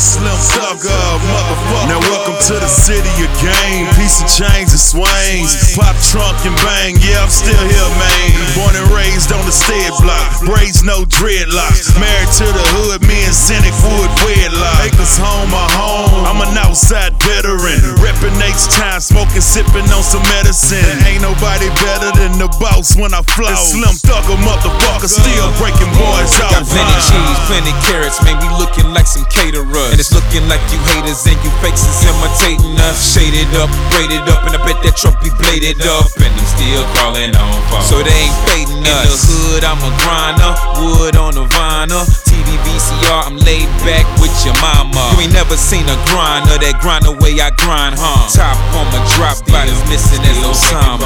Slim Thugger, motherfucker. Now welcome to the city of game. Piece of chains and swings. Pop trunk and bang, yeah, I'm still here, man. Born and raised on the stead block. Braids, no dreadlocks. Married to the hood, me and Cynic Wood wedlock. Acres home, my home. I'm an outside veteran. Reppin' H-Time, smoking, sipping on some medicine. Ain't nobody better than the boss when I flow. Slim Thugger, motherfucker, still breaking boys out. Got plenty cheese, plenty carrots, man, we looking like some caterers. And it's looking like you haters and you fakes is imitating us. Shaded up, braided up, and I bet that truck be bladed up. And I'm still crawling on fall, so they ain't fading us. In the hood, I'm a grinder, wood on the vinyl. TV VCR, I'm laid back with your mama. You ain't never seen a grinder, that grind the way I grind, huh? Top on my drop, bodies missing as Osama.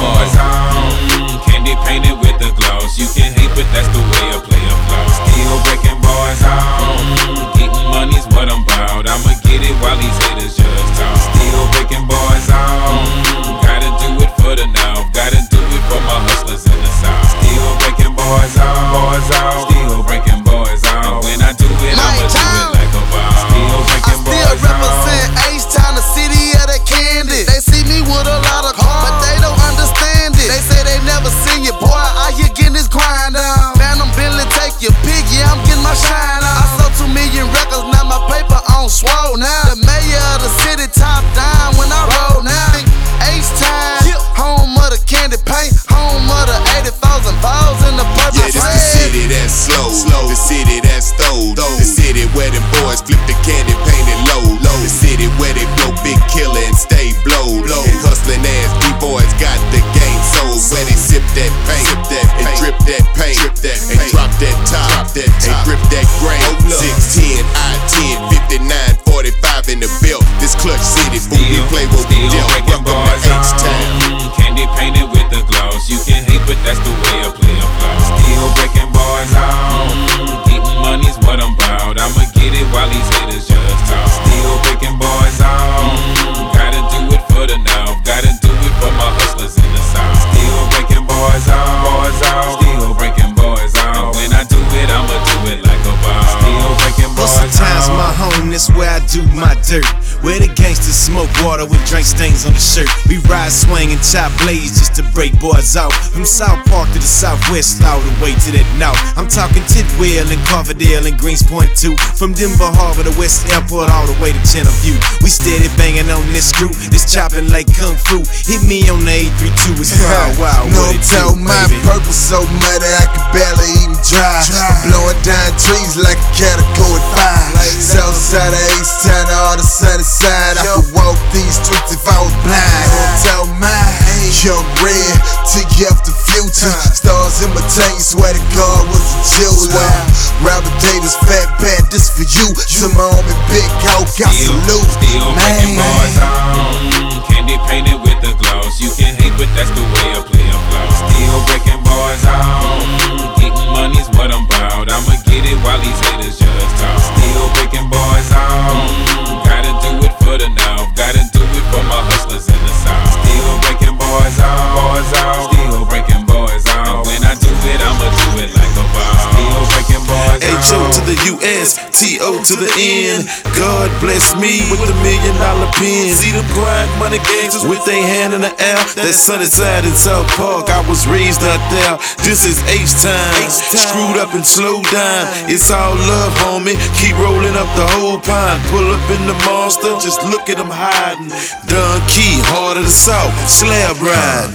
Candy painted with the gloss. You can hate, but that's the way I play a flow. Still breaking boys out. Getting money's what I'm about. I'ma get it while these haters just talk. Still breaking boys out. Gotta do it for the now. Gotta do it for my hustlers in the south. Still breaking boys out. Boys out. Still breaking boys out. And when I do it, I'ma do it like a boss. Still breaking boys out. I still represent H-Town, the city of the candy. They see me with a lot of cars, but they don't understand it. They say they never seen you, boy, out here getting this grind on. Phantom Billy, take your pick, yeah, I'm getting my shine on. I sold 2 million records, now my paper on swole now. The mayor of the city, top down when I roll now. H-Time, home of the candy paint, home of the 80,000 balls in the purple. Yeah, this the city that's slow, the city that's stole, the city where them boys flip the candy painted low, the city where they blow big killer and stay blowed, and hustling ass B-boys got the game sold, where they sip that paint, and drip that paint, and drop that top, and grip that grain. 610, I-10, 59, 45 in the belt. This clutch city, fool, we play what we dealt. Welcome to H-Town. Candy painted with the gloss. You can hate, but that's the way I play a flow. Still breaking boys out. Getting money's what I'm about. I'ma get it while these haters just talk. Still breaking boys out. Gotta do it for the now. Gotta do it for my hustlers in the south. Still breaking boys out. Boys out. Still breaking boys out. And when I do it, I'ma do it like a boss. Still breaking boys out. Sometimes my home, that's where I do my dirt. Where the gangsters smoke water with drink stains on the shirt. We ride, swing, and chop blades just to break boys out. From South Park to the Southwest, all the way to that north. I'm talking Tidwell and Coverdale and Greenspoint too. From Denver Harbor to West Airport, all the way to Channelview. We steady banging on this screw, this chopping like Kung Fu. Hit me on the 832, it's wild. No tell my purple so muddy I can barely even drive. I'm blowing down trees like a category 5. Southside of H-Town to all the sunny side. I could walk these streets if I was blind. Don't tell mine. Young Red, TF the future. Stars in my tank, swear to God was a jeweler. Robert Davis, Fat Pat, this for you. To my homie Big Hawk, I salute. Still breaking boys out. Candy painted with the gloss. You can hate, but that's the way I play a flow. Still breaking boys out. Getting money's what I'm about. I'ma get it while these haters just talk. Still breaking boys out. Gotta do it for the now. Gotta do it for my hustlers in the south. Still breaking boys out. Boys out. Still breaking boys out. And when I do it, I'ma do it like a boss. Still breaking boys out. H-O to the U-S, T-O to the N. God bless me with $1 million pen. See the grind money gangsters with their hand in the air. That Sunnyside in South Park, I was raised out there. This is H-Time, screwed up and slowed down. It's all love, homie. Keep rolling up the whole pond. Pull up in the monster, just look at them hiding. Don Key, heart of the South, slab ride.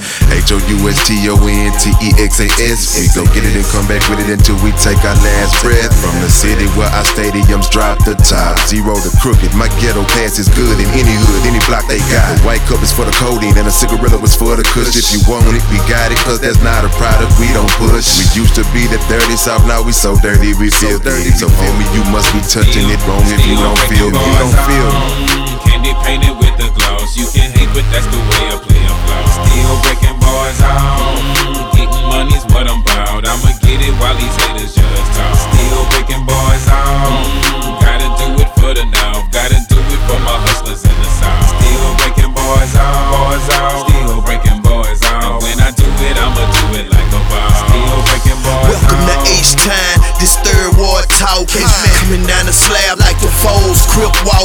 H-O-U-S-T-O-N-T-E-X-A-S. We gon' get it and come back with it until we take our last breath. From the city where our stadiums drop the top. Zero to crooked, my ghetto pass is good in any hood, any block they got. The white cup is for the codeine and a cigarette was for the kush. If you want it, we got it, cause that's not a product we don't push. We used to be the dirty South, now we so dirty we feel dirty. So homie, you must be touching it wrong if you don't feel me. You don't feel me. Candy painted with the gloss. You can hate, but that's the way I play a flow. Still breaking boys out. Getting money's what I'm about. I'ma get it while these haters just talk. Still breaking boys out. Gotta do it for the now. Gotta do it for my hustlers in the south. Still breaking boys out. Boys out. Still breaking boys out. And when I do it, I'ma do it like a boss. Still breaking boys out. Welcome to H-Time, this third ward talking. Coming down the slab like the foes, crip walk.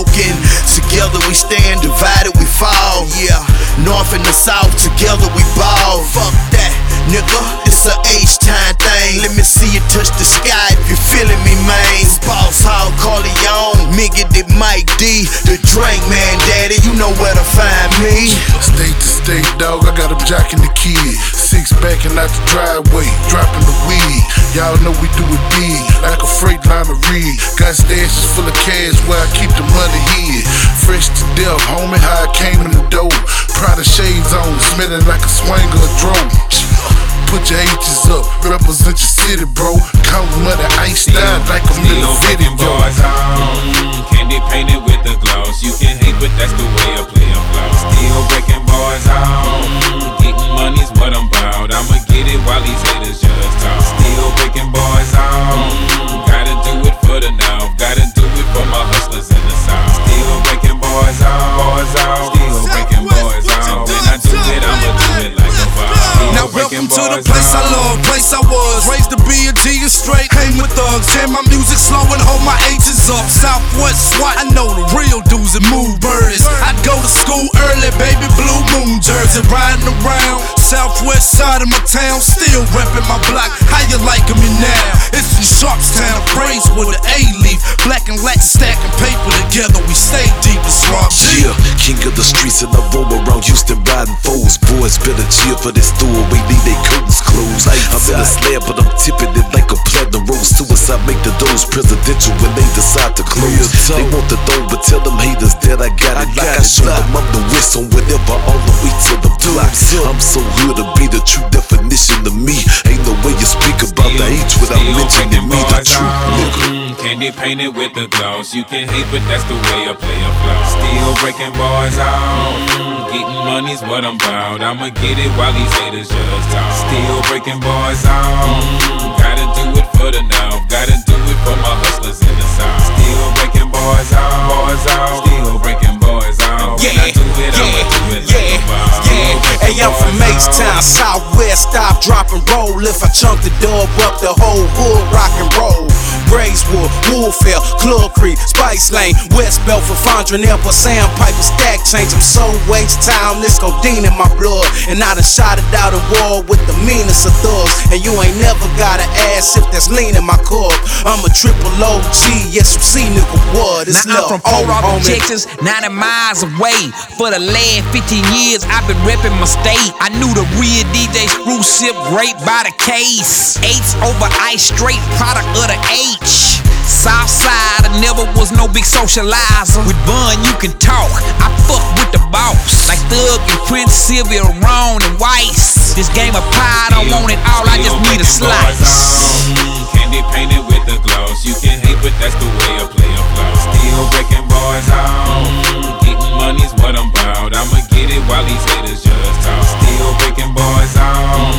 stand, divided we fall. Yeah, North and the South, together we ball. Fuck that, nigga, it's a H-time thing. Let me see you touch the sky if you feeling me, man. Boss Hog, Corleone, Miggy, the Mike D, the Drink Man, daddy, you know where to find me. State to state, dog, I got 'em jocking the kid. Six backing out the driveway, dropping the weed. Y'all know we do it big, like a freight line of rig. Got stashes full of cash where I keep the money hid. Fresh to death, homie, how I came in the door. Prada shades on, smelling like a swanger of drone. Put your H's up, represent your city, bro. Count money, iced out like I'm in the video. Boys on, candy painted with the gloss. You can hate, but that's the way I play them flows. Still breaking boys on, getting money's what I'm about. I'ma get it while these haters just talk. Still breaking boys on, gotta do it for the now. Gotta do it for my hustlers in the South. Still breaking boys on, still breaking boys on. When I do it, I'ma do it like a boss. Now welcome to the place I love, place I was. Raised to be a G and straight, hang with thugs. Jam my music slow and hold my H's up. Southwest SWAT, I know the real dudes and move birdies. I'd go to school early, baby, blue moon jersey. Riding around, southwest side of my town. Still reppin' my block, how you liking me now? It's from Sharpstown, braids with the A-leaf. Black and Latin stacking paper together, we stay deep as Rob G. Yeah, king of the streets and I roll around Houston riding foes. Boys better cheer for this throwaway, need they curtains closed. I'm in a slab, but I'm tipping it like a platinum rose. Suicide make the doors presidential when they decide to close. They want the throne, but tell them haters that I got it. Like I show them I'm the west on whatever, all the way to the block. I'm so good to be the true definition of me. Ain't no way you speak about the H without mentioning me, the truth, nigga. Candy painted with the gloss. You can hate, but that's the way I play a flow. Still breaking boys out, getting money's what I'm about. I'ma get it while these haters just talk. Still breaking boys out, gotta do it for the now. Gotta do it for my hustlers in the South. Still breaking boys out, still breaking boys out. When I do it, I'ma do it like a boss. Hey, I'm from H-Town, Southwest, stop, drop and roll. If I chunk the dub up, the whole hood rock and roll. Braeswood, Woolfield, Club Creek, Spice Lane, West Belfort, Fondren, Airport, Sandpiper, Stack Change. I'm so H-Town, this codeine in my blood. And I done shot it out of war with the meanest of thugs. And you ain't never gotta ask if that's lean in my cup. I'm a triple OG, yes, you see nigga what? It's now I'm from Fort Robert, Texas, 90 miles away. For the last 15 years, I've been repping my state. I knew the real DJ Screw Sip right by the case. H over ice, straight product of the H. Southside, I never was no big socializer. With Bun, you can talk. I fuck with the boss. Like Thug and Prince, Sylvia, Ron and Weiss. This game of pie, I don't want it all, I just need a slice. Candy painted with the gloss. You can hate, but that's the way I play a flow. Still breaking boys out, getting money's what I'm about. I'ma get it while these haters just talk. Still breaking boys out,